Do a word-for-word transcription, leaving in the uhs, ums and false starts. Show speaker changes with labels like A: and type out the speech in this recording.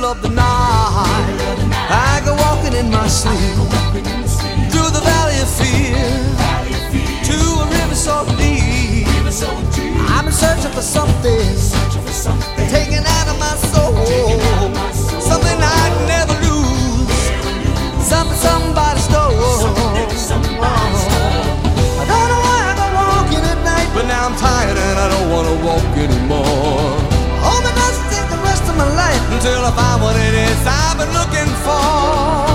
A: of the night. I go walking in my sleep through the valley of fear to a river so deep. I'm in searching for something taken out of my soul, something I'd never lose, something somebody stole. I don't know why I go walking at night, but now I'm tired and I don't want to walk anymore. Hope it doesn't take the rest of my life until I find what it is I've been looking for.